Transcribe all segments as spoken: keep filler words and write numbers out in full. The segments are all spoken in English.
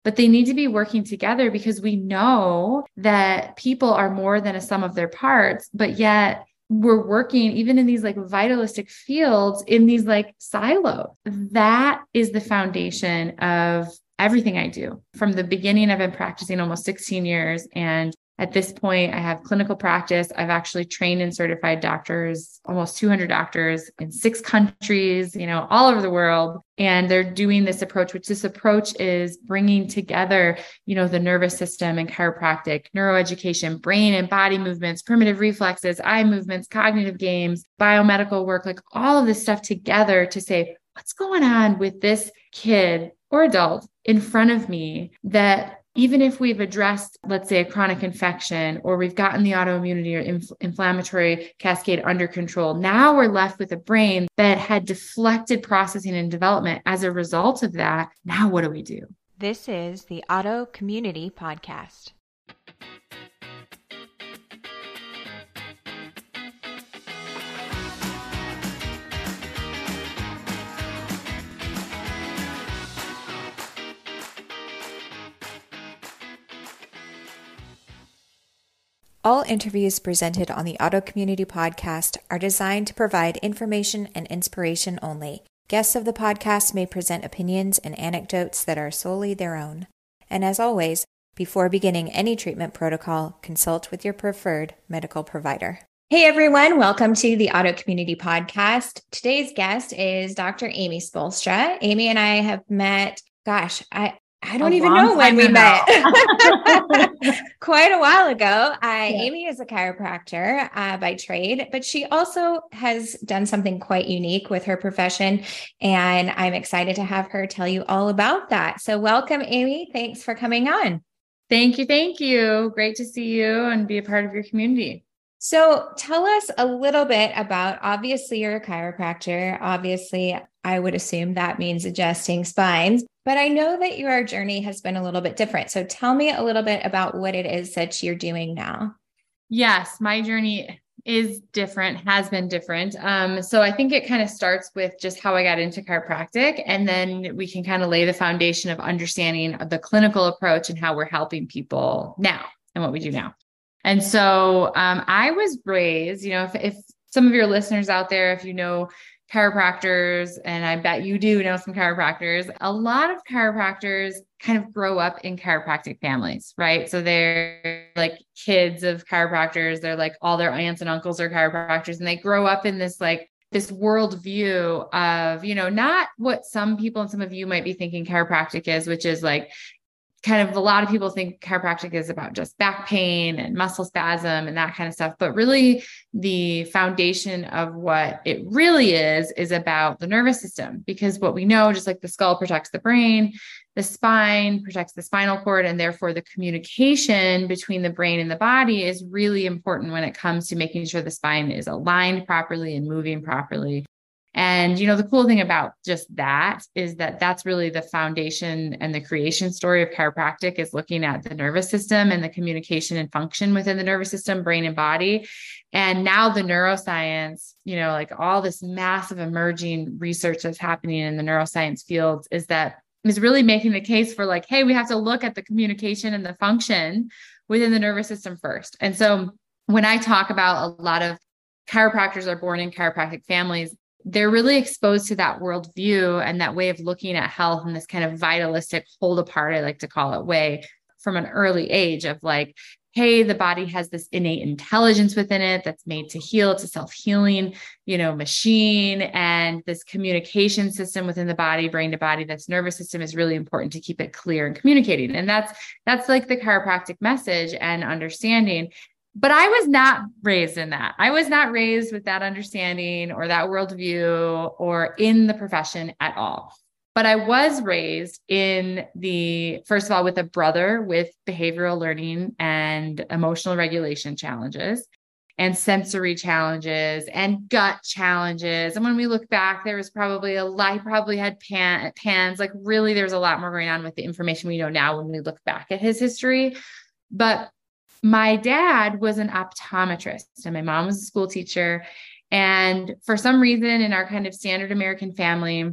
but they need to be working together because we know that people are more than a sum of their parts, but yet we're working even in these like vitalistic fields in these like silos. That is the foundation of everything I do. From the beginning, I've been practicing almost sixteen years. And at this point, I have clinical practice. I've actually trained and certified doctors, almost two hundred doctors in six countries, you know, all over the world. And they're doing this approach, which this approach is bringing together, you know, the nervous system and chiropractic, neuroeducation, brain and body movements, primitive reflexes, eye movements, cognitive games, biomedical work, like all of this stuff together to say, what's going on with this kid or adult in front of me that even if we've addressed, let's say, a chronic infection, or we've gotten the autoimmunity or inf- inflammatory cascade under control, now we're left with a brain that had deflected processing and development as a result of that. Now what do we do? This is the Auto Community Podcast. All interviews presented on the Auto Community Podcast are designed to provide information and inspiration only. Guests of the podcast may present opinions and anecdotes that are solely their own. And as always, before beginning any treatment protocol, consult with your preferred medical provider. Hey everyone, welcome to the Auto Community Podcast. Today's guest is Doctor Amy Spoelstra. Amy and I have met, gosh, I I don't A even long know when time we ago. met. Quite a while ago. Uh, Yeah. Amy is a chiropractor uh, by trade, but she also has done something quite unique with her profession. And I'm excited to have her tell you all about that. So welcome, Amy. Thanks for coming on. Thank you. Thank you. Great to see you and be a part of your community. So tell us a little bit about, obviously you're a chiropractor. Obviously, I would assume that means adjusting spines, but I know that your journey has been a little bit different. So tell me a little bit about what it is that you're doing now. Yes, my journey is different, has been different. Um, so I think it kind of starts with just how I got into chiropractic, and then we can kind of lay the foundation of understanding of the clinical approach and how we're helping people now and what we do now. And so um, I was raised, you know, if, if some of your listeners out there, if you know chiropractors, and I bet you do know some chiropractors, a lot of chiropractors kind of grow up in chiropractic families, right? So they're like kids of chiropractors. They're like all their aunts and uncles are chiropractors, and they grow up in this like this worldview of, you know, not what some people and some of you might be thinking chiropractic is, which is like kind of a lot of people think chiropractic is about just back pain and muscle spasm and that kind of stuff. But really the foundation of what it really is, is about the nervous system, because what we know, just like the skull protects the brain, the spine protects the spinal cord, and therefore the communication between the brain and the body is really important when it comes to making sure the spine is aligned properly and moving properly. And, you know, the cool thing about just that is that that's really the foundation and the creation story of chiropractic, is looking at the nervous system and the communication and function within the nervous system, brain and body. And now the neuroscience, you know, like all this massive emerging research that's happening in the neuroscience fields is that is really making the case for like, hey, we have to look at the communication and the function within the nervous system first. And so when I talk about a lot of chiropractors are born in chiropractic families, they're really exposed to that worldview and that way of looking at health in this kind of vitalistic hold apart, I like to call it, way from an early age of like, hey, the body has this innate intelligence within it that's made to heal. It's a self-healing, you know, machine. And this communication system within the body, brain to body, that's nervous system, is really important to keep it clear and communicating. And that's, that's like the chiropractic message and understanding. But I was not raised in that. I was not raised with that understanding or that worldview or in the profession at all. But I was raised in the, first of all, with a brother with behavioral learning and emotional regulation challenges and sensory challenges and gut challenges. And when we look back, there was probably a lot, he probably had pan, pans, like really, there's a lot more going on with the information we know now when we look back at his history. But my dad was an optometrist and my mom was a school teacher. And for some reason in our kind of standard American family,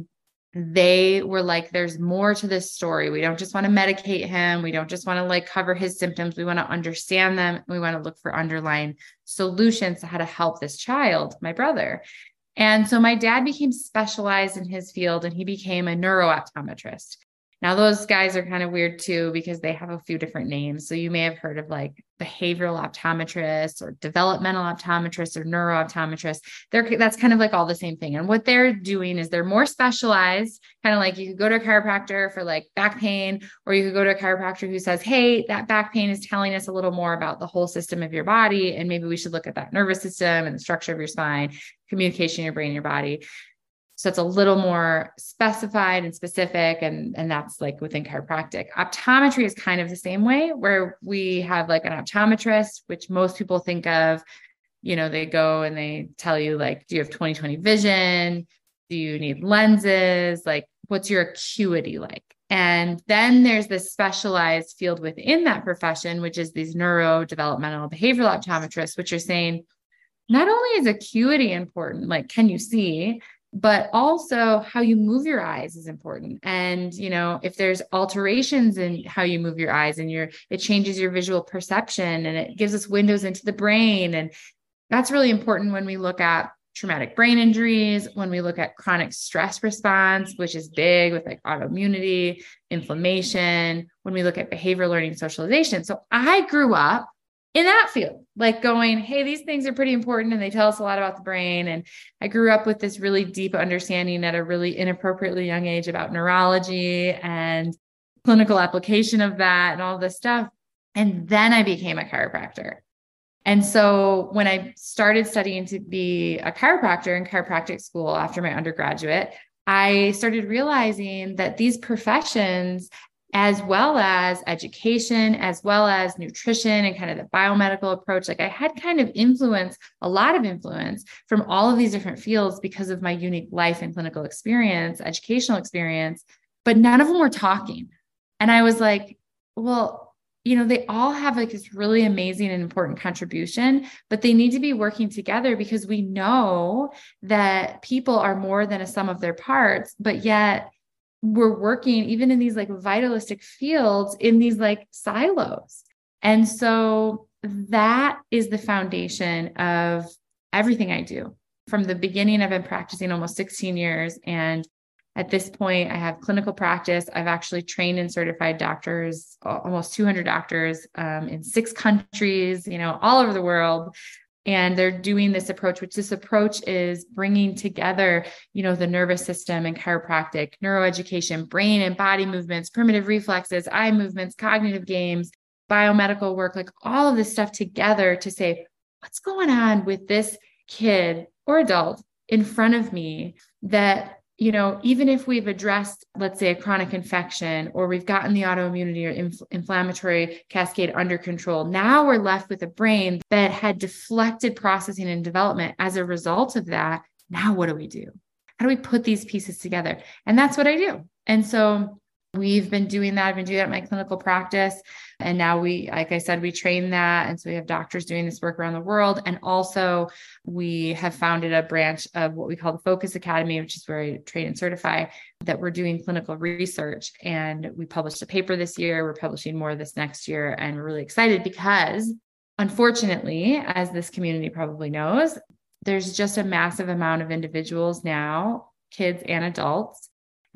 they were like, there's more to this story. We don't just want to medicate him. We don't just want to like cover his symptoms. We want to understand them. We want to look for underlying solutions to how to help this child, my brother. And so my dad became specialized in his field and he became a neurooptometrist. Now, those guys are kind of weird too, because they have a few different names. So you may have heard of like behavioral optometrists or developmental optometrists or neurooptometrists. They're, that's kind of like all the same thing. And what they're doing is they're more specialized, kind of like you could go to a chiropractor for like back pain, or you could go to a chiropractor who says, hey, that back pain is telling us a little more about the whole system of your body. And maybe we should look at that nervous system and the structure of your spine, communication in your brain, and your body. So it's a little more specified and specific. And, and that's like within chiropractic. Optometry is kind of the same way, where we have like an optometrist, which most people think of, you know, they go and they tell you like, do you have twenty twenty vision? Do you need lenses? Like, what's your acuity like? And then there's this specialized field within that profession, which is these neurodevelopmental behavioral optometrists, which are saying, not only is acuity important, like, can you see, but also how you move your eyes is important. And, you know, if there's alterations in how you move your eyes and your, it changes your visual perception and it gives us windows into the brain. And that's really important when we look at traumatic brain injuries, when we look at chronic stress response, which is big with like autoimmunity, inflammation, when we look at behavioral learning, socialization. So I grew up in that field, like going, hey, these things are pretty important and they tell us a lot about the brain. And I grew up with this really deep understanding at a really inappropriately young age about neurology and clinical application of that and all this stuff. And then I became a chiropractor. And so when I started studying to be a chiropractor in chiropractic school after my undergraduate, I started realizing that these professions, as well as education, as well as nutrition and kind of the biomedical approach. Like I had kind of influence, a lot of influence from all of these different fields because of my unique life and clinical experience, educational experience, but none of them were talking. And I was like, well, you know, they all have like this really amazing and important contribution, but they need to be working together because we know that people are more than a sum of their parts, but yet we're working even in these like vitalistic fields in these like silos. And so that is the foundation of everything I do. From the beginning, I've been practicing almost sixteen years. And at this point, I have clinical practice. I've actually trained and certified doctors, almost two hundred doctors um, in six countries, you know, all over the world. And they're doing this approach, which this approach is bringing together, you know, the nervous system and chiropractic, neuroeducation, brain and body movements, primitive reflexes, eye movements, cognitive games, biomedical work, like all of this stuff together to say, what's going on with this kid or adult in front of me that, you know, even if we've addressed, let's say, a chronic infection, or we've gotten the autoimmunity or inf- inflammatory cascade under control, now we're left with a brain that had deflected processing and development as a result of that. Now, what do we do? How do we put these pieces together? And that's what I do. And so we've been doing that. I've been doing that in my clinical practice. And now we, like I said, we train that. And so we have doctors doing this work around the world. And also we have founded a branch of what we call the Focus Academy, which is where I train and certify, that we're doing clinical research. And we published a paper this year. We're publishing more this next year. And we're really excited because, unfortunately, as this community probably knows, there's just a massive amount of individuals now, kids and adults,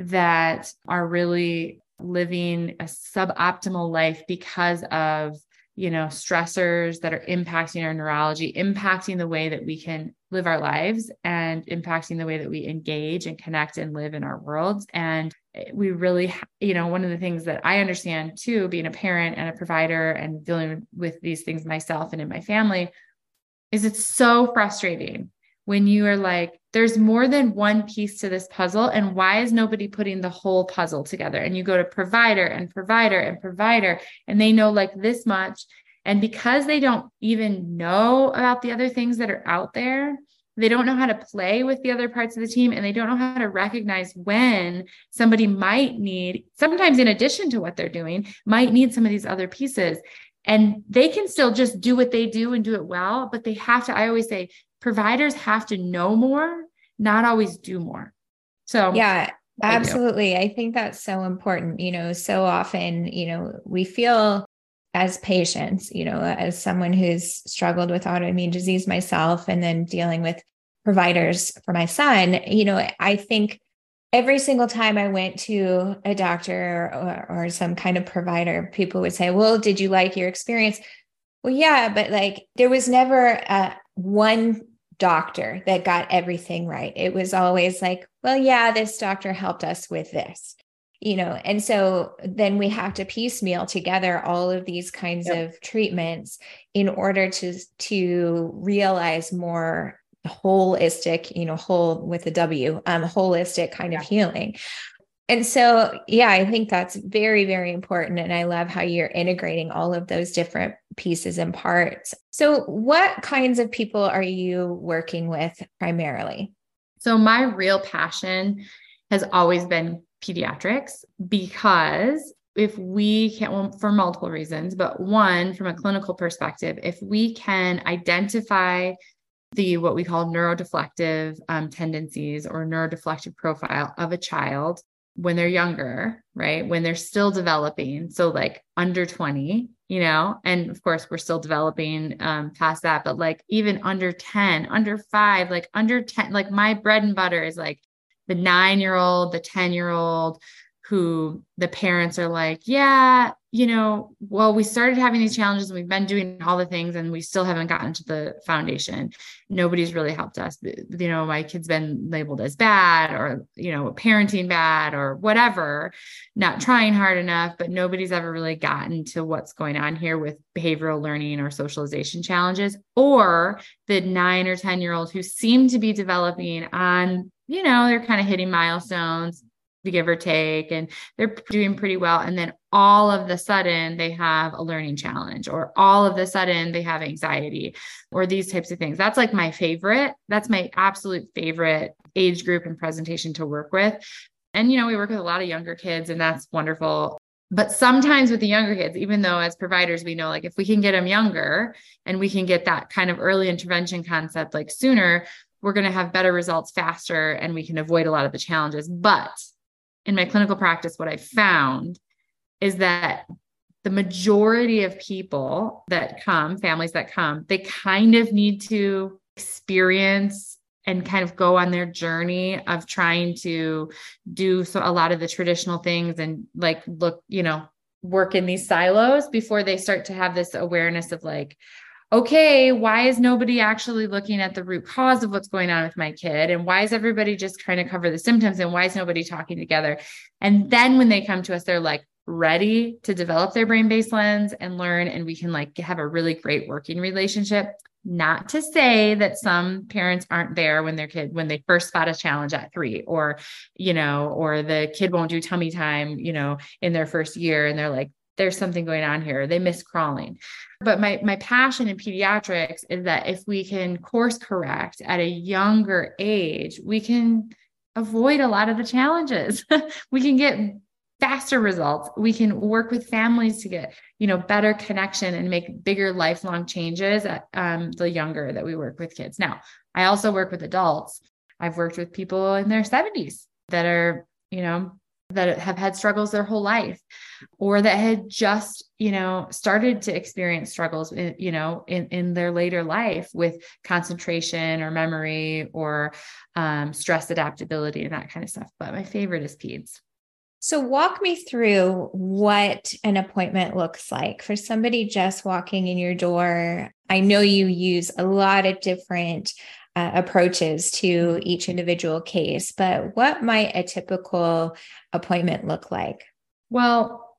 that are really living a suboptimal life because of, you know, stressors that are impacting our neurology, impacting the way that we can live our lives and impacting the way that we engage and connect and live in our worlds. And we really, you know, one of the things that I understand too, being a parent and a provider and dealing with these things myself and in my family, is it's so frustrating when you are like, there's more than one piece to this puzzle. And why is nobody putting the whole puzzle together? And you go to provider and provider and provider, and they know like this much. And because they don't even know about the other things that are out there, they don't know how to play with the other parts of the team. And they don't know how to recognize when somebody might need, sometimes in addition to what they're doing, might need some of these other pieces. And they can still just do what they do and do it well, but they have to, I always say, providers have to know more, not always do more. So yeah. I do. Absolutely. I think that's so important. You know, so often, you know, we feel as patients, you know, as someone who's struggled with autoimmune disease myself and then dealing with providers for my son, you know, I think every single time I went to a doctor or, or some kind of provider, people would say, well, did you like your experience? Well, yeah, but like there was never uh, one doctor that got everything right. It was always like, well, yeah, this doctor helped us with this, you know, and so then we have to piecemeal together all of these kinds Yep. of treatments in order to to realize more holistic, you know, whole with a W, um, holistic kind of Yeah. healing. And so, yeah, I think that's very, very important. And I love how you're integrating all of those different pieces and parts. So, what kinds of people are you working with primarily? So my real passion has always been pediatrics because if we can, well, for multiple reasons, but one, from a clinical perspective, if we can identify the what we call neurodeflective um, tendencies or neurodeflective profile of a child when they're younger, right? When they're still developing. So like under twenty, you know, and of course we're still developing um, past that, but like even under ten, under five, like under ten, like my bread and butter is like the nine year old, the ten year old who the parents are like, yeah, you know, well, we started having these challenges and we've been doing all the things and we still haven't gotten to the foundation. Nobody's really helped us. You know, my kid's been labeled as bad or, you know, parenting bad or whatever, not trying hard enough, but nobody's ever really gotten to what's going on here with behavioral learning or socialization challenges, or the nine or ten year old who seem to be developing on, you know, they're kind of hitting milestones, give or take, and they're doing pretty well. And then all of the sudden they have a learning challenge, or all of the sudden they have anxiety, or these types of things. That's like my favorite. That's my absolute favorite age group and presentation to work with. And, you know, we work with a lot of younger kids and that's wonderful. But sometimes with the younger kids, even though as providers, we know like if we can get them younger and we can get that kind of early intervention concept like sooner, we're going to have better results faster and we can avoid a lot of the challenges. But in my clinical practice, what I found is that the majority of people that come, families that come, they kind of need to experience and kind of go on their journey of trying to do so a lot of the traditional things and like, look, you know, work in these silos before they start to have this awareness of like, okay, why is nobody actually looking at the root cause of what's going on with my kid? And why is everybody just trying to cover the symptoms? And why is nobody talking together? And then when they come to us, they're like ready to develop their brain-based lens and learn, and we can like have a really great working relationship. Not to say that some parents aren't there when their kid, when they first spot a challenge at three, or, you know, or the kid won't do tummy time, you know, in their first year. And they're like, there's something going on here. They miss crawling. But my, my passion in pediatrics is that if we can course correct at a younger age, we can avoid a lot of the challenges. We can get faster results. We can work with families to get, you know, better connection and make bigger lifelong changes at um, the younger that we work with kids. Now, I also work with adults. I've worked with people in their seventies that are, you know, that have had struggles their whole life, or that had just, you know, started to experience struggles, in, you know, in, in their later life with concentration or memory or um, stress adaptability and that kind of stuff. But my favorite is peds. So walk me through what an appointment looks like for somebody just walking in your door. I know you use a lot of different uh, approaches to each individual case, but what might a typical appointment look like? Well,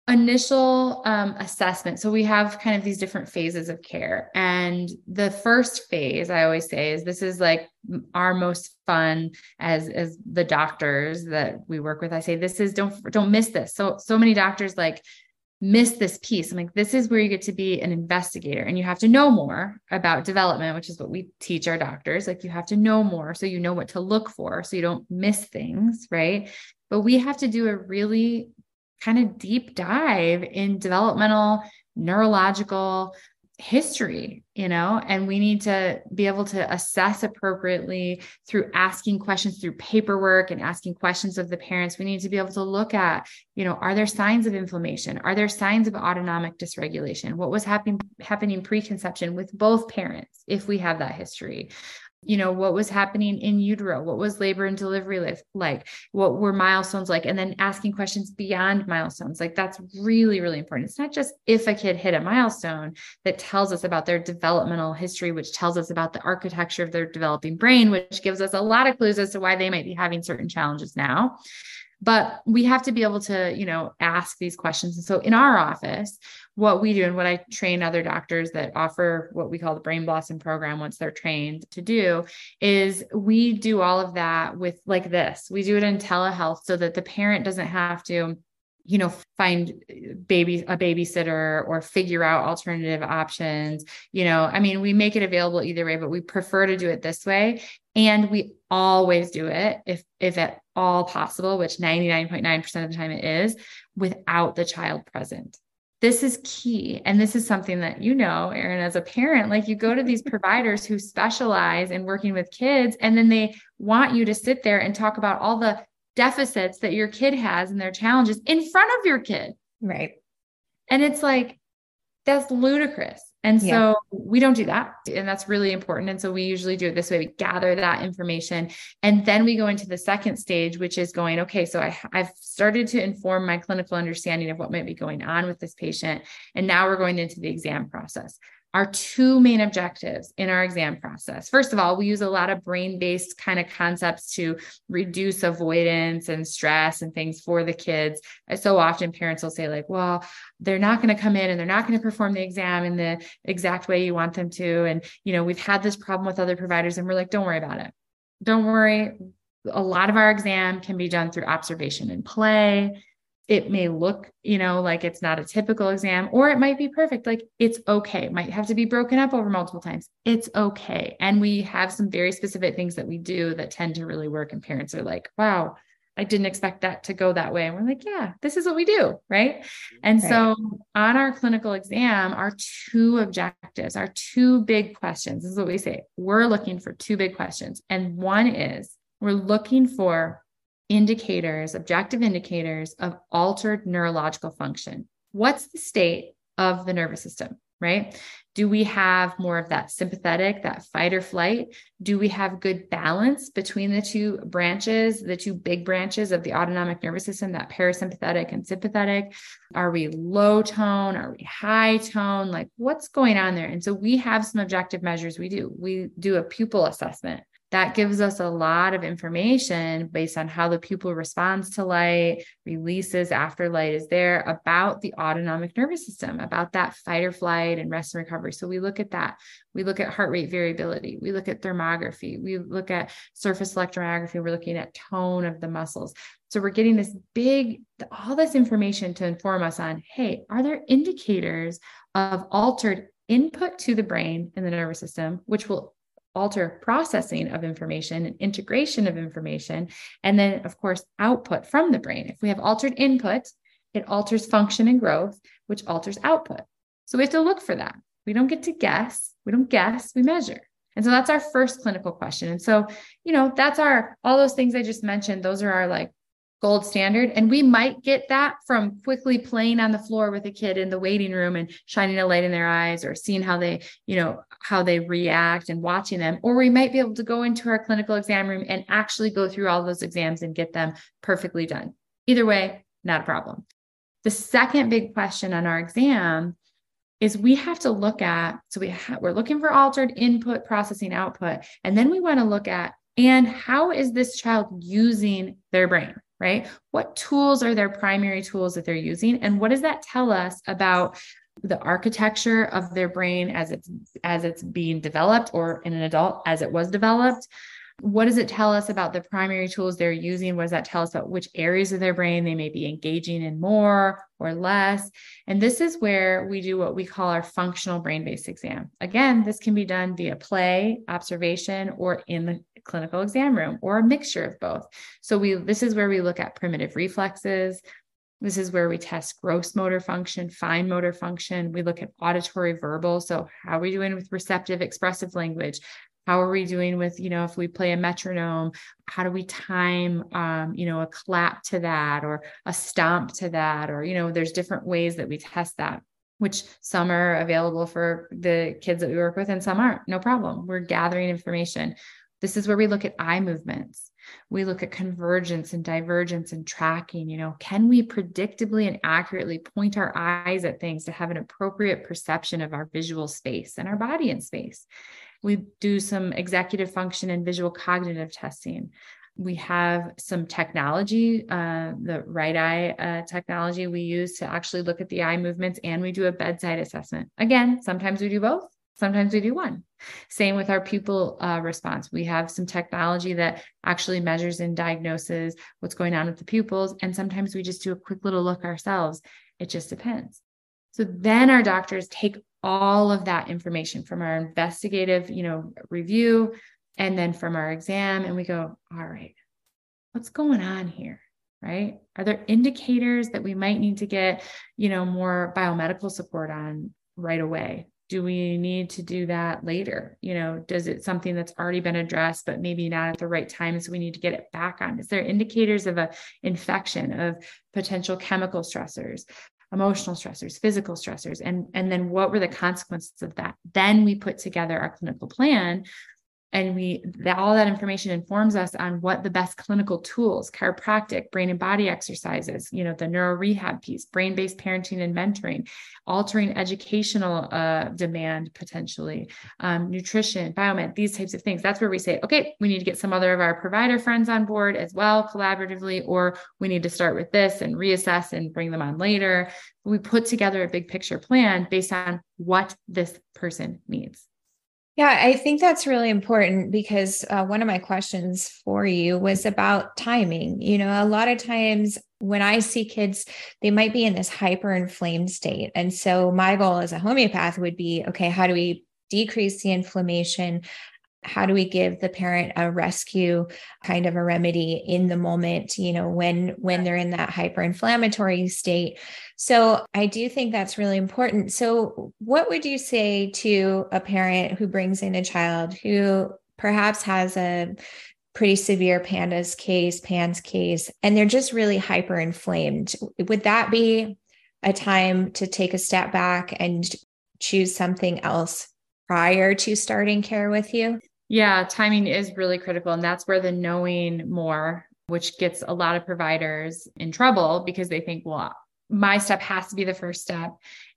initial um, assessment. So we have kind of these different phases of care. And the first phase, I always say, is this is like our most fun as, as the doctors that we work with. I say, this is, don't, don't miss this. So, so many doctors like miss this piece. I'm like, this is where you get to be an investigator and you have to know more about development, which is what we teach our doctors. Like you have to know more so you know what to look for, so you don't miss things, right? But we have to do a really kind of deep dive in developmental, neurological, history, you know, and we need to be able to assess appropriately through asking questions, through paperwork and asking questions of the parents. We need to be able to look at, you know, are there signs of inflammation? Are there signs of autonomic dysregulation? What was happening, happening preconception with both parents, if we have that history? You know, what was happening in utero? What was labor and delivery like? What were milestones like? And then asking questions beyond milestones. Like that's really, really important. It's not just if a kid hit a milestone that tells us about their developmental history, which tells us about the architecture of their developing brain, which gives us a lot of clues as to why they might be having certain challenges now. But we have to be able to, you know, ask these questions. And so in our office, what we do and what I train other doctors that offer what we call the Brain Blossom program once they're trained to do is we do all of that with like this. We do it in telehealth so that the parent doesn't have to, you know, find baby, a babysitter or figure out alternative options. You know, I mean, we make it available either way, but we prefer to do it this way. And we always do it if, if at all possible, which ninety-nine point nine percent of the time it is, without the child present. This is key. And this is something that, you know, Erin, as a parent, like you go to these providers who specialize in working with kids, and then they want you to sit there and talk about all the deficits that your kid has and their challenges in front of your kid. Right. And it's like, that's ludicrous. And so yeah. we don't do that. And that's really important. And so we usually do it this way. We gather that information. And then we go into the second stage, which is going, okay, so I, I've started to inform my clinical understanding of what might be going on with this patient. And now we're going into the exam process. Our two main objectives in our exam process. First of all, we use a lot of brain-based kind of concepts to reduce avoidance and stress and things for the kids. So often parents will say like, well, they're not going to come in and they're not going to perform the exam in the exact way you want them to. And, you know, we've had this problem with other providers and we're like, don't worry about it. Don't worry. A lot of our exam can be done through observation and play. It may look, you know, like it's not a typical exam, or it might be perfect. Like it's okay. It might have to be broken up over multiple times. It's okay. And we have some very specific things that we do that tend to really work. And parents are like, wow, I didn't expect that to go that way. And we're like, yeah, this is what we do. Right. And right. So on our clinical exam, our two objectives, our two big questions, this is what we say. We're looking for two big questions. And one is we're looking for indicators, objective indicators of altered neurological function. What's the state of the nervous system, right? Do we have more of that sympathetic, that fight or flight? Do we have good balance between the two branches, the two big branches of the autonomic nervous system, that parasympathetic and sympathetic? Are we low tone? Are we high tone? Like what's going on there? And so we have some objective measures we do. We do a pupil assessment. That gives us a lot of information based on how the pupil responds to light, releases after light is there, about the autonomic nervous system, about that fight or flight and rest and recovery. So we look at that. We look at heart rate variability. We look at thermography. We look at surface electromyography. We're looking at tone of the muscles. So we're getting this big, all this information to inform us on, hey, are there indicators of altered input to the brain in the nervous system, which will alter processing of information and integration of information, and then, of course, output from the brain. If we have altered input, it alters function and growth, which alters output. So we have to look for that. We don't get to guess. We don't guess, we measure. And so that's our first clinical question. And so, you know, that's our, all those things I just mentioned, those are our like gold standard. And we might get that from quickly playing on the floor with a kid in the waiting room and shining a light in their eyes, or seeing how they, you know, how they react and watching them. Or we might be able to go into our clinical exam room and actually go through all those exams and get them perfectly done. Either way, not a problem. The second big question on our exam is we have to look at, so we ha- we're looking for altered input, processing, output. And then we want to look at, and how is this child using their brain? Right? What tools are their primary tools that they're using? And what does that tell us about the architecture of their brain as it's, as it's being developed, or in an adult as it was developed? What does it tell us about the primary tools they're using? What does that tell us about which areas of their brain they may be engaging in more or less? And this is where we do what we call our functional brain-based exam. Again, this can be done via play, observation, or in the clinical exam room, or a mixture of both. So we, this is where we look at primitive reflexes, This is where we test gross motor function, fine motor function. We look at auditory verbal. So how are we doing with receptive expressive language? How are we doing with, you know, if we play a metronome, how do we time, um, you know, a clap to that or a stomp to that? Or, you know, there's different ways that we test that, which some are available for the kids that we work with and some aren't. No problem. We're gathering information. This is where we look at eye movements. We look at convergence and divergence and tracking. You know, can we predictably and accurately point our eyes at things to have an appropriate perception of our visual space and our body in space? We do some executive function and visual cognitive testing. We have some technology, uh, the right eye uh, technology we use to actually look at the eye movements, and we do a bedside assessment. Again, sometimes we do both. Sometimes we do one. Same with our pupil uh, response. We have some technology that actually measures and diagnoses what's going on with the pupils. And sometimes we just do a quick little look ourselves. It just depends. So then our doctors take all of that information from our investigative, you know, review, and then from our exam, and we go, all right, what's going on here? Right? Are there indicators that we might need to get, you know, more biomedical support on right away? Do we need to do that later? You know, does it something that's already been addressed, but maybe not at the right time? So we need to get it back on. Is there indicators of a infection, of potential chemical stressors, emotional stressors, physical stressors? And, and then what were the consequences of that? Then we put together our clinical plan. And we, that, all that information informs us on what the best clinical tools, chiropractic, brain and body exercises, you know, the neuro rehab piece, brain-based parenting and mentoring, altering educational uh, demand, potentially, um, nutrition, biomed, these types of things. That's where we say, okay, we need to get some other of our provider friends on board as well, collaboratively, or we need to start with this and reassess and bring them on later. We put together a big picture plan based on what this person needs. Yeah, I think that's really important because uh, one of my questions for you was about timing. You know, a lot of times when I see kids, they might be in this hyperinflamed state. And so my goal as a homeopath would be, okay, how do we decrease the inflammation? How do we give the parent a rescue kind of a remedy in the moment, you know, when, when they're in that hyperinflammatory state? So I do think that's really important. So what would you say to a parent who brings in a child who perhaps has a pretty severe PANDAS case, PANS case, and they're just really hyperinflamed? Would that be a time to take a step back and choose something else prior to starting care with you? Yeah, timing is really critical. And that's where the knowing more, which gets a lot of providers in trouble because they think, well, my step has to be the first step.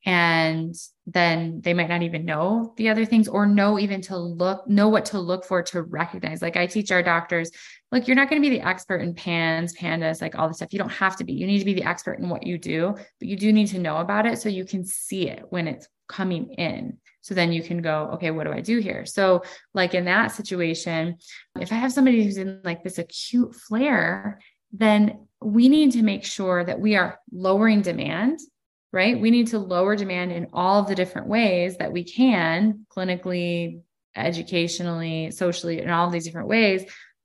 And then they might not even know the other things or know even to look, know what to look for to recognize. Like I teach our doctors, look, you're not going to be the expert in PANS, PANDAS, like all the stuff. You don't have to be. You need to be the expert in what you do, but you do need to know about it so you can see it when it's coming in. So then you can go, okay, what do I do here? So like in that situation, if I have somebody who's in like this acute flare, then we need to make sure that we are lowering demand, right? We need to lower demand in all of the different ways that we can, clinically, educationally, socially, in all of these different ways,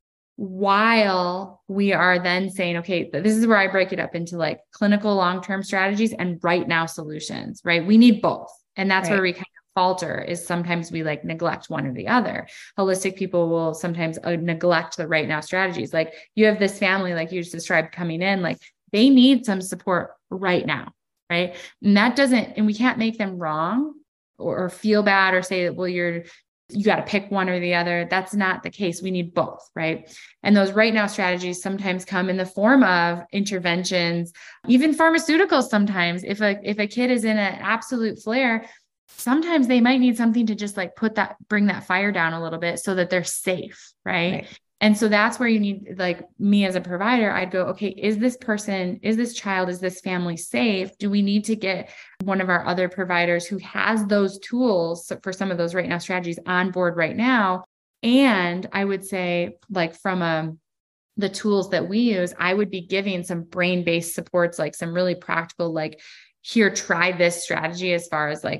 while we are then saying, okay, this is where I break it up into like clinical long-term strategies and right now solutions, right? We need both. And that's right. Where we kind of falter is sometimes we like neglect one or the other. Holistic people will sometimes uh, neglect the right now strategies. Like you have this family, like you just described coming in, like they need some support right now. Right. And that doesn't, and we can't make them wrong or, or feel bad or say that, well, you're, you got to pick one or the other. That's not the case. We need both. Right. And those right now strategies sometimes come in the form of interventions, even pharmaceuticals. Sometimes if a, if a kid is in an absolute flare, sometimes they might need something to just like put that, bring that fire down a little bit so that they're safe. Right. right. And so that's where you need, like me as a provider, I'd go, okay, is this person, is this child, is this family safe? Do we need to get one of our other providers who has those tools for some of those right now strategies on board right now? And I would say like from a, the tools that we use, I would be giving some brain-based supports, like some really practical, like here, try this strategy as far as like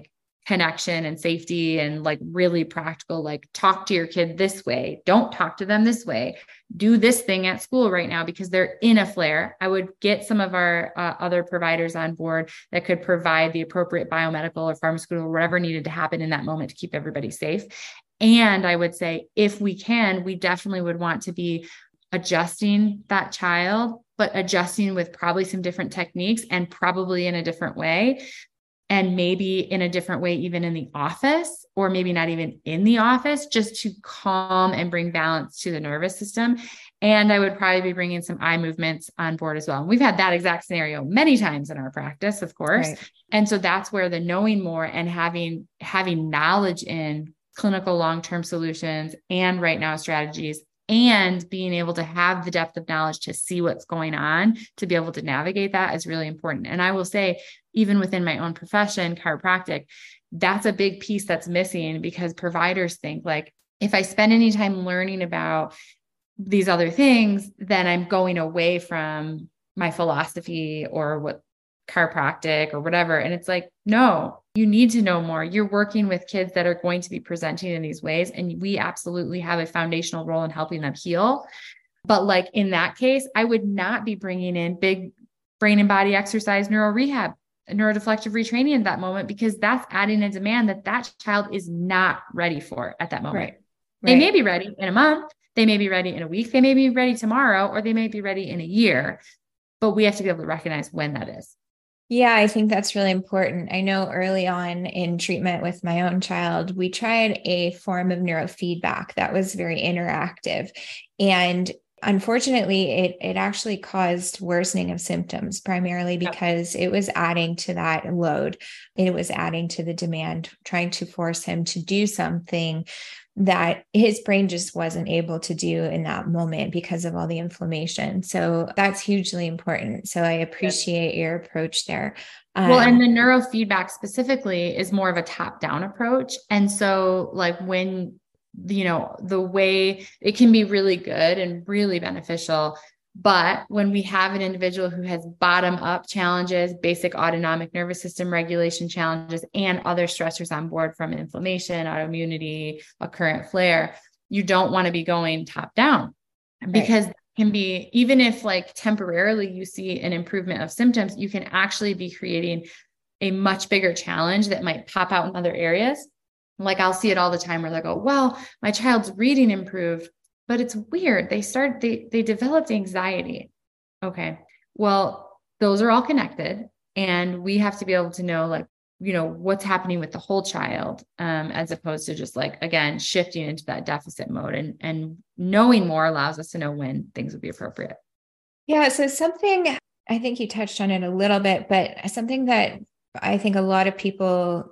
connection and safety and like really practical, like talk to your kid this way. Don't talk to them this way. Do this thing at school right now because they're in a flare. I would get some of our uh, other providers on board that could provide the appropriate biomedical or pharmaceutical, whatever needed to happen in that moment to keep everybody safe. And I would say, if we can, we definitely would want to be adjusting that child, but adjusting with probably some different techniques and probably in a different way. And maybe in a different way, even in the office, or maybe not even in the office, just to calm and bring balance to the nervous system. And I would probably be bringing some eye movements on board as well. And we've had that exact scenario many times in our practice, of course. Right. And so that's where the knowing more and having, having knowledge in clinical long-term solutions and right now strategies, and being able to have the depth of knowledge to see what's going on, to be able to navigate that is really important. And I will say, even within my own profession, chiropractic, that's a big piece that's missing, because providers think like, if I spend any time learning about these other things, then I'm going away from my philosophy or what chiropractic or whatever. And it's like, no, you need to know more. You're working with kids that are going to be presenting in these ways. And we absolutely have a foundational role in helping them heal. But like in that case, I would not be bringing in big brain and body exercise, neuro rehab, neurodeflective retraining at that moment, because that's adding a demand that that child is not ready for at that moment. Right. Right. They may be ready in a month. They may be ready in a week. They may be ready tomorrow, or they may be ready in a year, but we have to be able to recognize when that is. Yeah, I think that's really important. I know early on in treatment with my own child, we tried a form of neurofeedback that was very interactive. And unfortunately, it, it actually caused worsening of symptoms, primarily because it was adding to that load. It was adding to the demand, trying to force him to do something that his brain just wasn't able to do in that moment because of all the inflammation. So that's hugely important. So I appreciate your approach there. Um, well, and the neurofeedback specifically is more of a top-down approach. And so like when, you know, the way it can be really good and really beneficial, but when we have an individual who has bottom-up challenges, basic autonomic nervous system regulation challenges, and other stressors on board from inflammation, autoimmunity, a current flare, you don't want to be going top-down, because right. Can be, even if like temporarily you see an improvement of symptoms, you can actually be creating a much bigger challenge that might pop out in other areas. Like I'll see it all the time where they go, well, my child's reading improved, but it's weird. They start, they, they developed anxiety. Okay. Well, those are all connected, and we have to be able to know, like, you know, what's happening with the whole child, um, as opposed to just like, again, shifting into that deficit mode, and, and knowing more allows us to know when things would be appropriate. Yeah. So something, I think you touched on it a little bit, but something that I think a lot of people,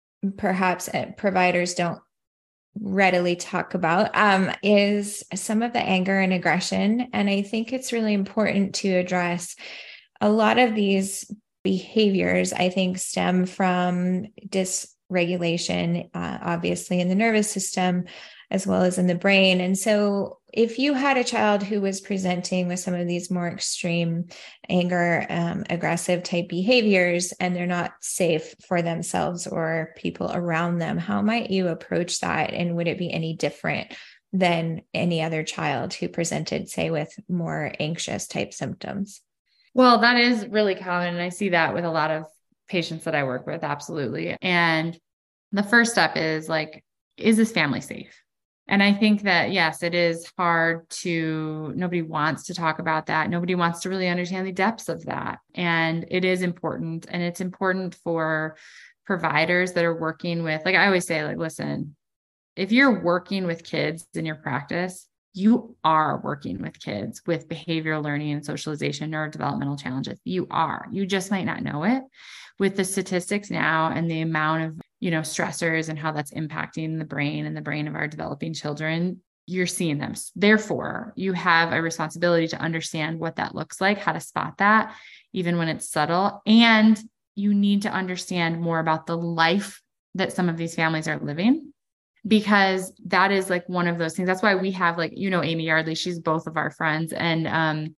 perhaps providers, don't readily talk about um, is some of the anger and aggression. And I think it's really important to address a lot of these behaviors, I think, stem from dysregulation, uh, obviously in the nervous system, as well as in the brain. And so if you had a child who was presenting with some of these more extreme anger, um, aggressive type behaviors, and they're not safe for themselves or people around them, how might you approach that? And would it be any different than any other child who presented, say, with more anxious type symptoms? Well, that is really common. And I see that with a lot of patients that I work with. Absolutely. And the first step is like, is this family safe? And I think that, yes, it is hard to, nobody wants to talk about that. Nobody wants to really understand the depths of that. And it is important. And it's important for providers that are working with, like I always say, like, listen, if you're working with kids in your practice, you are working with kids with behavioral learning and socialization, neurodevelopmental challenges. You are, you just might not know it. With the statistics now and the amount of, you know, stressors and how that's impacting the brain and the brain of our developing children, you're seeing them. Therefore, you have a responsibility to understand what that looks like, how to spot that, even when it's subtle. And you need to understand more about the life that some of these families are living, because that is like one of those things. That's why we have, like, you know, Amy Yardley, she's both of our friends. And, um,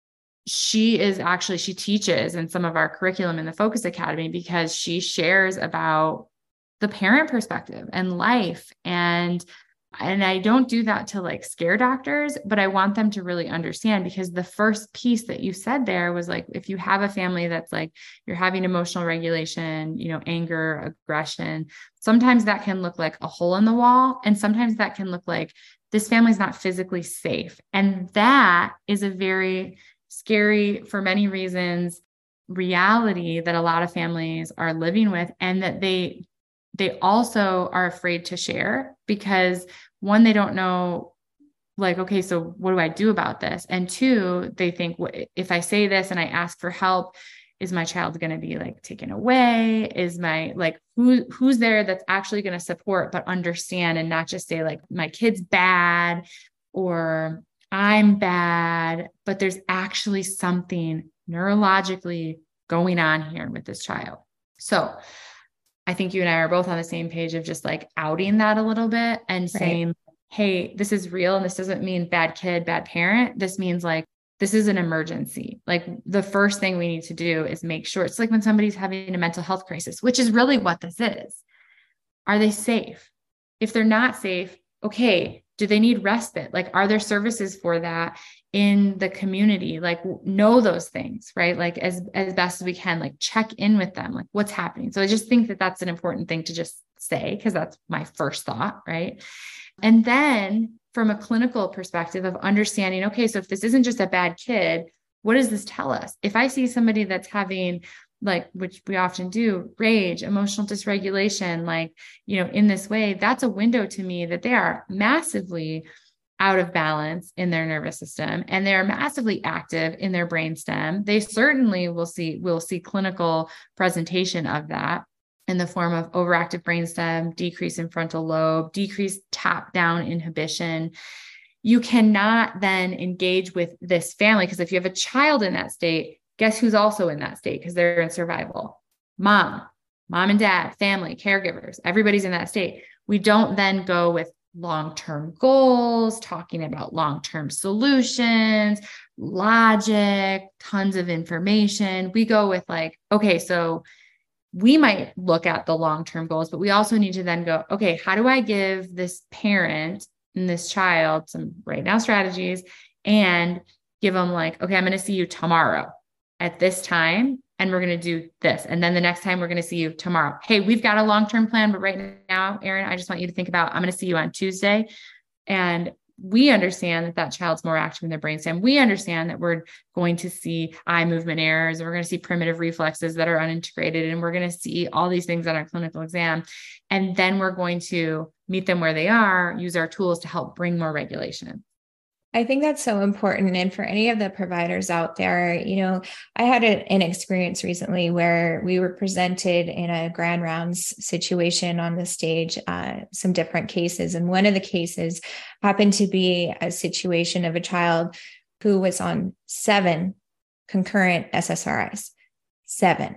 she is actually, she teaches in some of our curriculum in the Focus Academy, because she shares about the parent perspective and life. And, and I don't do that to like scare doctors, but I want them to really understand, because the first piece that you said there was like, if you have a family that's like, you're having emotional regulation, you know, anger, aggression, sometimes that can look like a hole in the wall. And sometimes that can look like this family's not physically safe. And that is a very scary, for many reasons, reality that a lot of families are living with, and that they they also are afraid to share, because one, they don't know, like, okay, so what do I do about this? And two, they think, if I say this and I ask for help, is my child going to be like taken away? Is my, like, who, who's there that's actually going to support, but understand, and not just say like, my kid's bad or I'm bad, but there's actually something neurologically going on here with this child. So I think you and I are both on the same page of just like outing that a little bit and right. saying, hey, this is real. And this doesn't mean bad kid, bad parent. This means like, this is an emergency. Like the first thing we need to do is make sure, it's like when somebody's having a mental health crisis, which is really what this is. Are they safe? If they're not safe, okay, do they need respite? Like, are there services for that in the community? Like, know those things, right? Like as, as best as we can, like check in with them, like what's happening. So I just think that that's an important thing to just say, because that's my first thought, right? And then from a clinical perspective of understanding, okay, so if this isn't just a bad kid, what does this tell us? If I see somebody that's having, like, which we often do, rage, emotional dysregulation, like, you know, in this way, that's a window to me that they are massively out of balance in their nervous system, and they're massively active in their brainstem. They certainly will see, will see clinical presentation of that in the form of overactive brainstem, decrease in frontal lobe, decreased top-down inhibition. You cannot then engage with this family, because if you have a child in that state, guess who's also in that state? Because they're in survival. Mom, mom and dad, family, caregivers, everybody's in that state. We don't then go with long-term goals, talking about long-term solutions, logic, tons of information. We go with like, okay, so we might look at the long-term goals, but we also need to then go, okay, how do I give this parent and this child some right now strategies, and give them like, okay, I'm going to see you tomorrow at this time, and we're going to do this. And then the next time we're going to see you tomorrow. Hey, we've got a long-term plan, but right now, Erin, I just want you to think about, I'm going to see you on Tuesday. And we understand that that child's more active in their brainstem. We understand that we're going to see eye movement errors, and we're going to see primitive reflexes that are unintegrated, and we're going to see all these things on our clinical exam. And then we're going to meet them where they are, use our tools to help bring more regulation. I think that's so important. And for any of the providers out there, you know, I had a, an experience recently where we were presented in a grand rounds situation on the stage, uh, some different cases. And one of the cases happened to be a situation of a child who was on seven concurrent S S R Is, seven.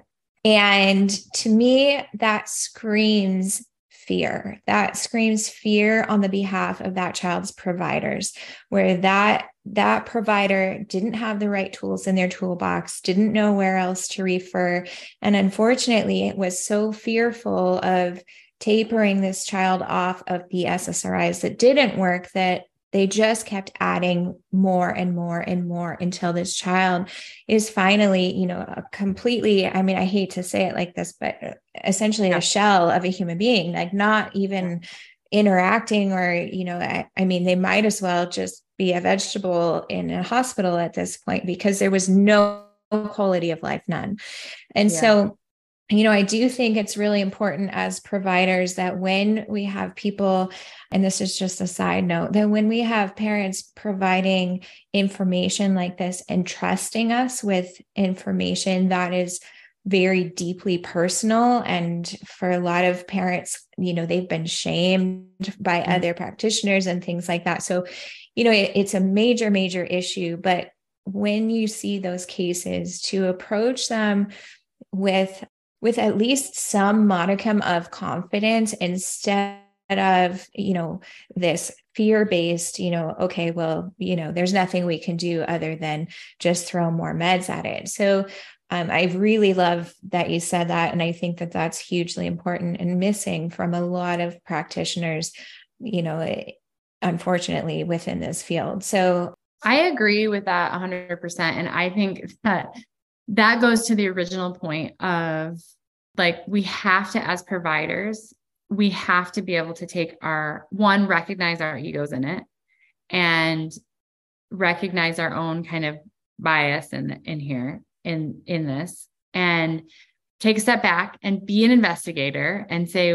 And to me, that screams fear. That screams fear on the behalf of that child's providers, where that that provider didn't have the right tools in their toolbox, didn't know where else to refer. And unfortunately, it was so fearful of tapering this child off of the S S R Is that didn't work that they just kept adding more and more and more until this child is finally, you know, a completely, I mean, I hate to say it like this, but essentially yeah. a shell of a human being, like not even interacting or, you know, I, I mean, they might as well just be a vegetable in a hospital at this point, because there was no quality of life, none. And yeah. so you know, I do think it's really important as providers that when we have people, and this is just a side note, that when we have parents providing information like this and trusting us with information that is very deeply personal. And for a lot of parents, you know, they've been shamed by mm-hmm. other practitioners and things like that. So, you know, it, it's a major, major issue. But when you see those cases, to approach them with with at least some modicum of confidence instead of, you know, this fear-based, you know, okay, well, you know, there's nothing we can do other than just throw more meds at it. So um, I really love that you said that. And I think that that's hugely important and missing from a lot of practitioners, you know, unfortunately within this field. So I agree with that one hundred percent. And I think that that goes to the original point of like, we have to, as providers, we have to be able to take our, one, recognize our egos in it and recognize our own kind of bias in, in here, in, in this, and take a step back and be an investigator and say,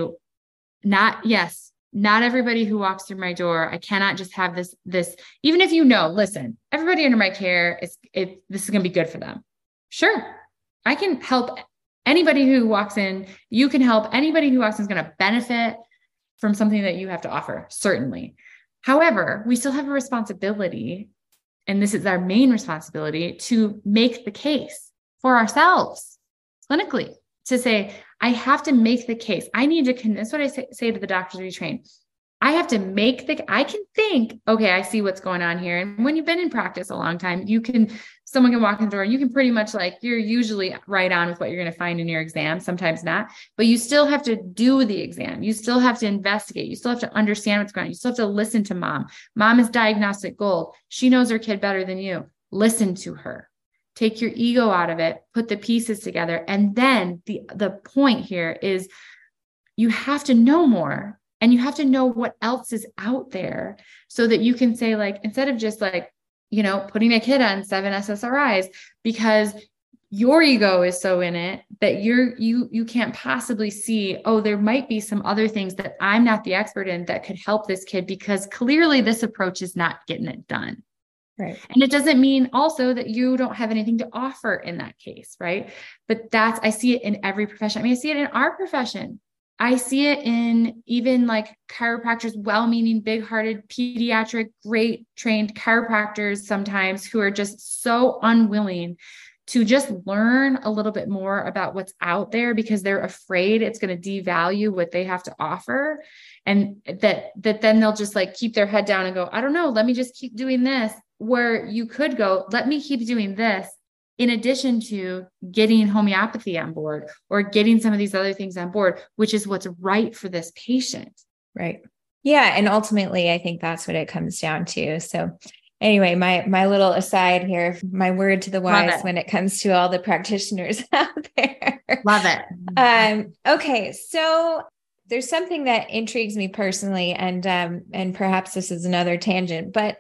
not, yes, not everybody who walks through my door, I cannot just have this, this, even if you know, listen, everybody under my care, it's, it, this is going to be good for them. Sure. I can help anybody who walks in. You can help anybody who walks in is going to benefit from something that you have to offer. Certainly. However, we still have a responsibility, and this is our main responsibility, to make the case for ourselves clinically, to say, I have to make the case. I need to, that's what I say, say to the doctors we train. I have to make the, I can think, okay, I see what's going on here. And when you've been in practice a long time, you can, someone can walk in the door and you can pretty much like, you're usually right on with what you're going to find in your exam, sometimes not, but you still have to do the exam. You still have to investigate. You still have to understand what's going on. You still have to listen to mom. Mom is diagnostic gold. She knows her kid better than you. Listen to her. Take your ego out of it, put the pieces together. And then the, the point here is you have to know more, and you have to know what else is out there so that you can say, like, instead of just like, you know, putting a kid on seven S S R Is because your ego is so in it that you're, you, you can't possibly see, oh, there might be some other things that I'm not the expert in that could help this kid, because clearly this approach is not getting it done. Right. And it doesn't mean also that you don't have anything to offer in that case. Right. But that's, I see it in every profession. I mean, I see it in our profession. I see it in even like chiropractors, well-meaning, big-hearted, pediatric, great trained chiropractors sometimes who are just so unwilling to just learn a little bit more about what's out there because they're afraid it's going to devalue what they have to offer. And that, that then they'll just like keep their head down and go, I don't know, let me just keep doing this. Where you could go, let me keep doing this in addition to getting homeopathy on board or getting some of these other things on board, which is what's right for this patient. Right. Yeah. And ultimately, I think that's what it comes down to. So anyway, my, my little aside here, my word to the wise when it comes to all the practitioners out there. Love it. Um, okay. So there's something that intrigues me personally, and, um, and perhaps this is another tangent, but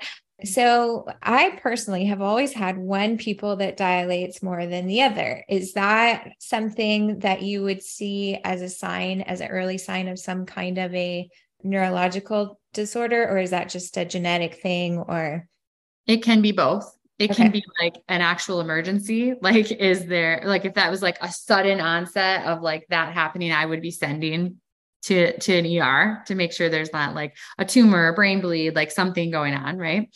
so I personally have always had one pupil that dilates more than the other. Is that something that you would see as a sign, as an early sign of some kind of a neurological disorder, or is that just a genetic thing? Or it can be both. It okay. can be like an actual emergency. Like, is there, like, if that was like a sudden onset of like that happening, I would be sending to, to an E R to make sure there's not like a tumor, a brain bleed, like something going on. Right.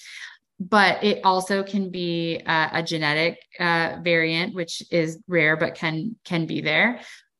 But it also can be a, a genetic uh, variant, which is rare, but can, can be there.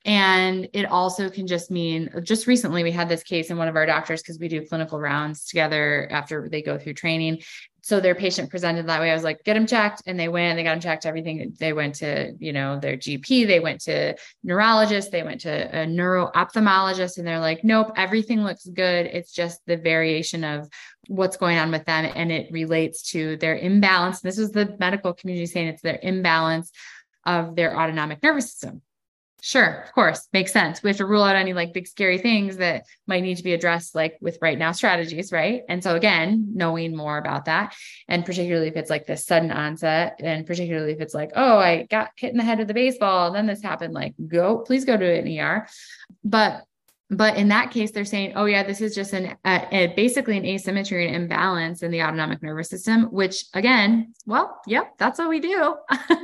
And it also can just mean, just recently we had this case in one of our doctors, because we do clinical rounds together after they go through training. So their patient presented that way. I was like, get them checked. And they went, they got them checked, everything. They went to, you know, their G P, they went to neurologist, they went to a neuro ophthalmologist, and they're like, nope, everything looks good. It's just the variation of what's going on with them. And it relates to their imbalance. This is the medical community saying it's their imbalance of their autonomic nervous system. Sure. Of course. Makes sense. We have to rule out any like big, scary things that might need to be addressed, like with right now strategies. Right. And so again, knowing more about that, and particularly if it's like this sudden onset, and particularly if it's like, oh, I got hit in the head with the baseball, and then this happened, like, go, please go to an E R. But But in that case, they're saying, oh yeah, this is just an, a, a, basically an asymmetry and imbalance in the autonomic nervous system, which again, well, yep, that's what we do.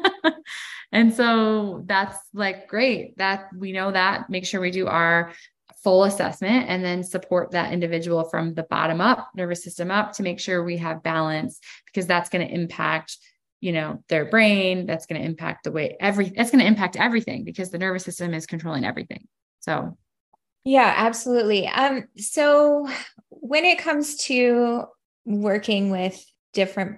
And so that's like, great that we know that, make sure we do our full assessment and then support that individual from the bottom up, nervous system up, to make sure we have balance, because that's going to impact, you know, their brain. That's going to impact the way every, that's going to impact everything, because the nervous system is controlling everything. So yeah, absolutely. Um, so when it comes to working with different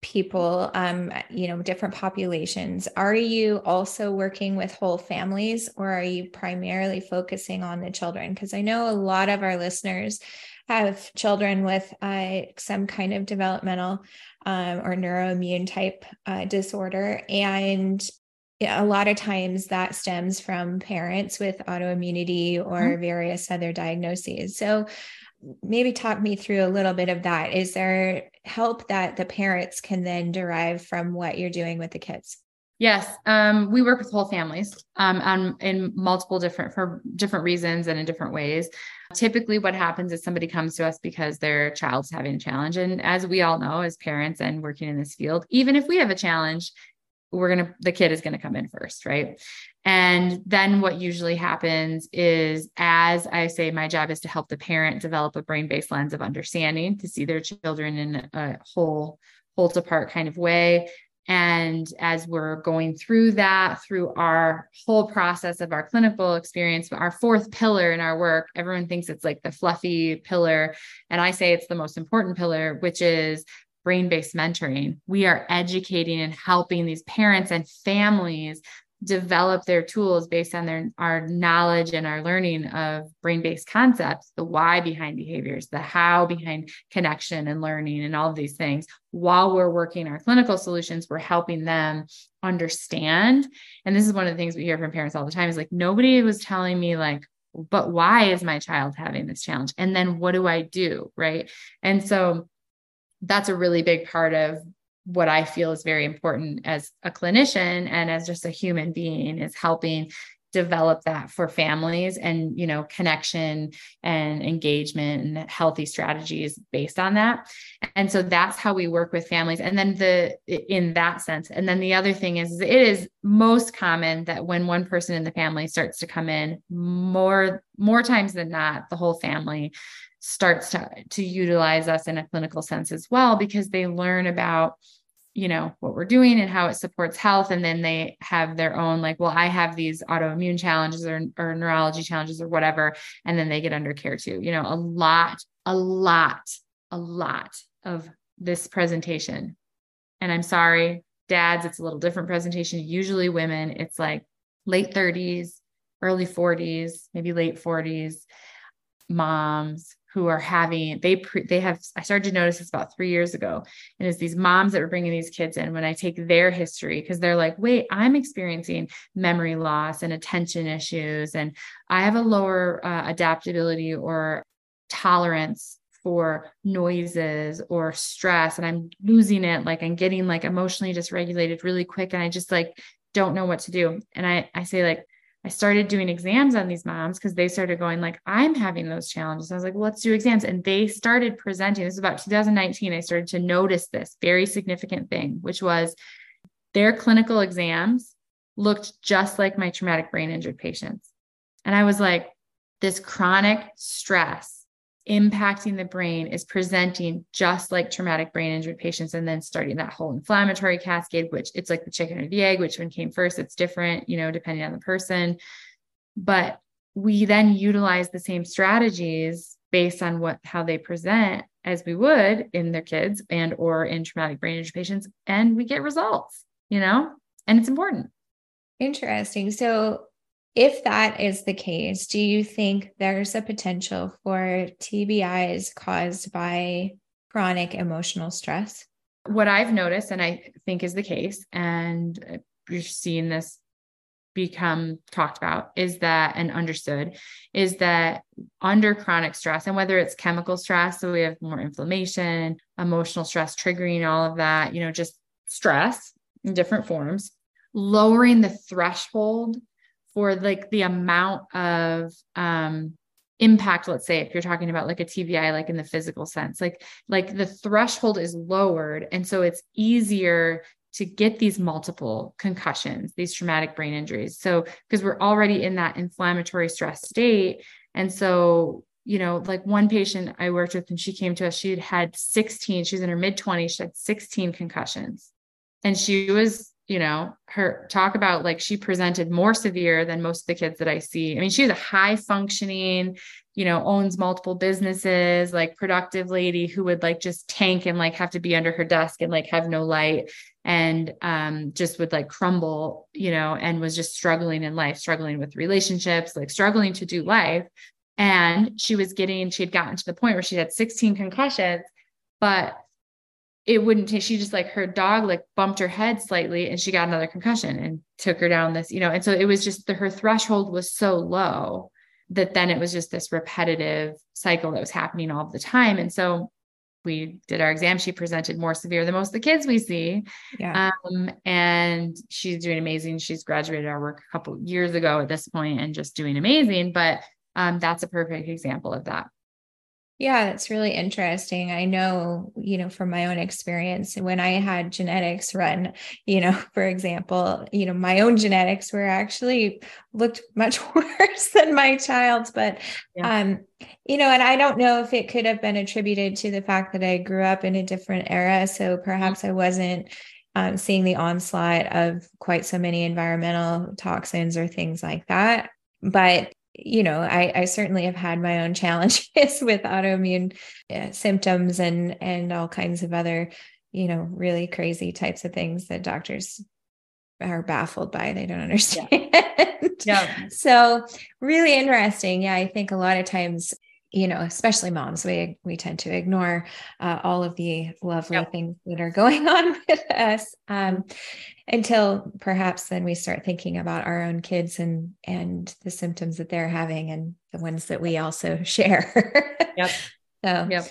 people, um, you know, different populations. Are you also working with whole families, or are you primarily focusing on the children? Because I know a lot of our listeners have children with uh, some kind of developmental um, or neuroimmune type uh, disorder. And yeah, a lot of times that stems from parents with autoimmunity or mm-hmm. various other diagnoses. So maybe talk me through a little bit of that. Is there help that the parents can then derive from what you're doing with the kids? Yes. Um, we work with whole families, um, on, in multiple different, for different reasons and in different ways. Typically what happens is somebody comes to us because their child's having a challenge. And as we all know, as parents and working in this field, even if we have a challenge, we're going to, the kid is going to come in first. Right. And then what usually happens is, as I say, my job is to help the parent develop a brain-based lens of understanding, to see their children in a whole, whole to part kind of way. And as we're going through that, through our whole process of our clinical experience, our fourth pillar in our work, everyone thinks it's like the fluffy pillar. And I say it's the most important pillar, which is brain-based mentoring. We are educating and helping these parents and families develop their tools based on their, our knowledge and our learning of brain-based concepts, the why behind behaviors, the how behind connection and learning and all of these things. While we're working our clinical solutions, we're helping them understand. And this is one of the things we hear from parents all the time is like, nobody was telling me like, but why is my child having this challenge? And then what do I do? Right. And so that's a really big part of what I feel is very important as a clinician and as just a human being, is helping develop that for families and, you know, connection and engagement and healthy strategies based on that. And so that's how we work with families. And then the, in that sense, and then the other thing is, is it is most common that when one person in the family starts to come in, more, more times than not, the whole family starts to, to utilize us in a clinical sense as well, because they learn about, you know, what we're doing and how it supports health. And then they have their own, like, well, I have these autoimmune challenges or, or neurology challenges or whatever. And then they get under care too. You know, a lot, a lot, a lot of this presentation. And I'm sorry, dads, it's a little different presentation. Usually women, it's like late thirties, early forties, maybe late forties, moms who are having, they, pre, they have, I started to notice this about three years ago. And it's these moms that were bringing these kids in when I take their history, because they're like, wait, I'm experiencing memory loss and attention issues. And I have a lower uh, adaptability or tolerance for noises or stress. And I'm losing it. Like I'm getting like emotionally dysregulated really quick. And I just like, don't know what to do. And I, I say like, I started doing exams on these moms because they started going like, I'm having those challenges. I was like, well, let's do exams. And they started presenting, this is about two thousand nineteen. I started to notice this very significant thing, which was their clinical exams looked just like my traumatic brain injured patients. And I was like, this chronic stress impacting the brain is presenting just like traumatic brain injured patients. And then starting that whole inflammatory cascade, which it's like the chicken or the egg, which one came first, it's different, you know, depending on the person. But we then utilize the same strategies based on what, how they present as we would in their kids and, or in traumatic brain injury patients. And we get results, you know, and it's important. Interesting. So if that is the case, do you think there's a potential for T B Is caused by chronic emotional stress? What I've noticed, and I think is the case, and you're seeing this become talked about, is that, and understood, is that under chronic stress, and whether it's chemical stress, so we have more inflammation, emotional stress triggering all of that, you know, just stress in different forms, lowering the threshold for like the amount of um, impact, let's say, if you're talking about like a T B I, like in the physical sense, like, like the threshold is lowered. And so it's easier to get these multiple concussions, these traumatic brain injuries. So, because we're already in that inflammatory stress state. And so, you know, like one patient I worked with, and she came to us, she had had sixteen, she was in her mid twenties, she had sixteen concussions. And she was you know, her talk about like she presented more severe than most of the kids that I see. I mean, she's a high functioning, you know, owns multiple businesses, like productive lady who would like just tank and like have to be under her desk and like have no light and um, just would like crumble, you know, and was just struggling in life, struggling with relationships, like struggling to do life. And she was getting, she had gotten to the point where she had sixteen concussions, but it wouldn't take, she just like her dog like bumped her head slightly and she got another concussion and took her down this, you know, and so it was just the, her threshold was so low that then it was just this repetitive cycle that was happening all the time. And so we did our exam. She presented more severe than most of the kids we see. Yeah. Um, and she's doing amazing. She's graduated our work a couple years ago at this point and just doing amazing. But um, that's a perfect example of that. Yeah, that's really interesting. I know, you know, from my own experience, when I had genetics run, you know, for example, you know, my own genetics were actually looked much worse than my child's, but, yeah. um, you know, and I don't know if it could have been attributed to the fact that I grew up in a different era. So perhaps mm-hmm. I wasn't um, seeing the onslaught of quite so many environmental toxins or things like that. But you know, I, I certainly have had my own challenges with autoimmune uh, symptoms and, and all kinds of other, you know, really crazy types of things that doctors are baffled by. They don't understand. Yeah. yeah. So really interesting. Yeah. I think a lot of times, you know, especially moms, we, we tend to ignore uh, all of the lovely yep. things that are going on with us. Um, until perhaps then we start thinking about our own kids and, and the symptoms that they're having and the ones that we also share. Yep. So yep.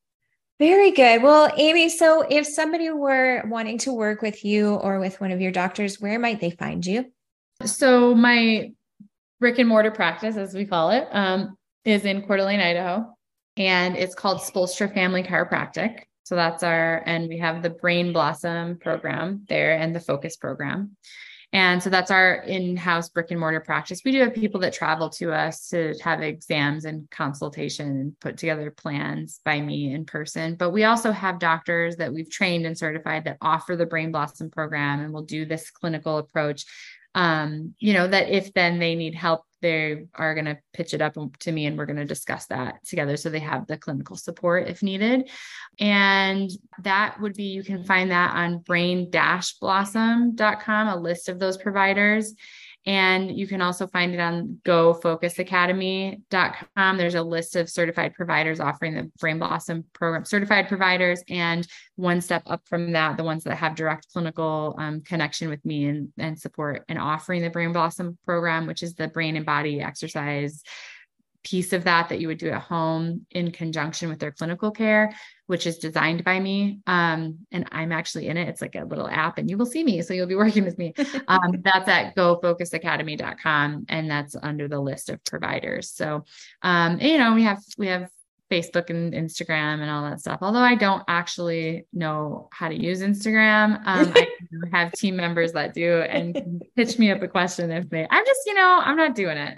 Very good. Well, Amy, so if somebody were wanting to work with you or with one of your doctors, where might they find you? So my brick and mortar practice, as we call it, um, is in Coeur d'Alene, Idaho, and it's called Spolstra Family Chiropractic. So that's our, and we have the Brain Blossom program there and the Focus program. And so that's our in-house brick and mortar practice. We do have people that travel to us to have exams and consultation and put together plans by me in person. But we also have doctors that we've trained and certified that offer the Brain Blossom program and will do this clinical approach. Um, you know, that if then they need help, they are going to pitch it up to me and we're going to discuss that together. So they have the clinical support if needed. And that would be, you can find that on brain blossom dot com, a list of those providers. And you can also find it on go focus academy dot com. There's a list of certified providers offering the Brain Blossom program, certified providers. And one step up from that, the ones that have direct clinical um, connection with me and, and support and offering the Brain Blossom program, which is the brain and body exercise piece of that, that you would do at home in conjunction with their clinical care, which is designed by me. Um, and I'm actually in it. It's like a little app and you will see me. So you'll be working with me. Um, that's at go focus academy dot com. And that's under the list of providers. So, um, and, you know, we have, we have Facebook and Instagram and all that stuff. Although I don't actually know how to use Instagram. Um, I have team members that do and can pitch me up a question if they, I'm just, you know, I'm not doing it.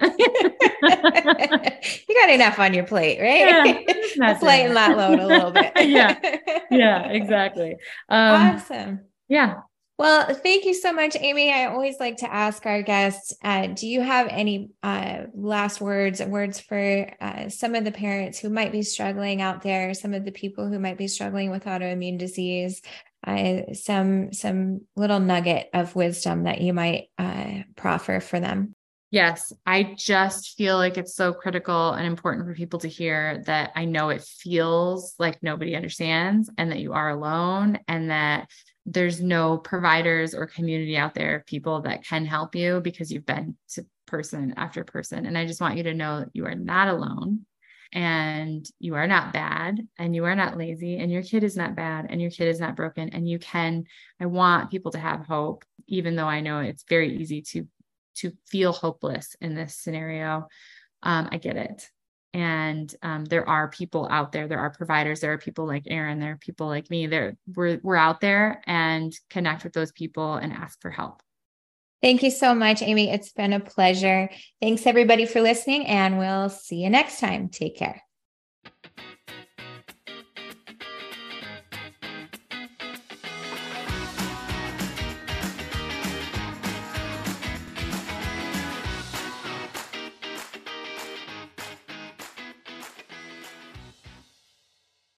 You got enough on your plate, right? Yeah, let's lighten that load a little bit. yeah. Yeah, exactly. Um, awesome. Yeah. Well, thank you so much, Amy. I always like to ask our guests, uh, do you have any uh, last words, words for uh, some of the parents who might be struggling out there, some of the people who might be struggling with autoimmune disease, uh, some, some little nugget of wisdom that you might uh, proffer for them? Yes, I just feel like it's so critical and important for people to hear that I know it feels like nobody understands and that you are alone and that there's no providers or community out there of people that can help you because you've been to person after person. And I just want you to know that you are not alone and you are not bad and you are not lazy and your kid is not bad and your kid is not broken. And you can, I want people to have hope, even though I know it's very easy to, to feel hopeless in this scenario. Um, I get it. And um, there are people out there, there are providers, there are people like Aaron, there are people like me, there we're, we're out there, and connect with those people and ask for help. Thank you so much, Amy. It's been a pleasure. Thanks everybody for listening, and we'll see you next time. Take care.